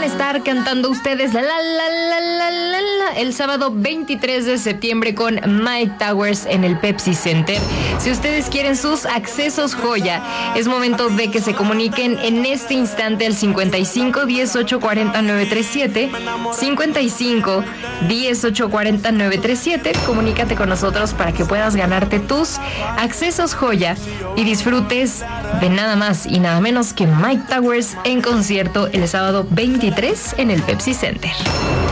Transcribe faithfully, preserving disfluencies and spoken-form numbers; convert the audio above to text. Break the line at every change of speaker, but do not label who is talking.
van a estar cantando ustedes la, la, la, la, la, la, la, el sábado veintitrés de septiembre con Mike Towers en el Pepsi Center. Si ustedes quieren sus accesos joya, es momento de que se comuniquen en este instante al cincuenta y cinco, diez, ocho, cuarenta, nueve treinta y siete, cincuenta y cinco, diez, ocho, cuarenta, nueve treinta y siete. Comunícate con nosotros para que puedas ganarte tus accesos joya y disfrutes de nada más y nada menos que Mike Towers en concierto el sábado veintitrés en el Pepsi Center.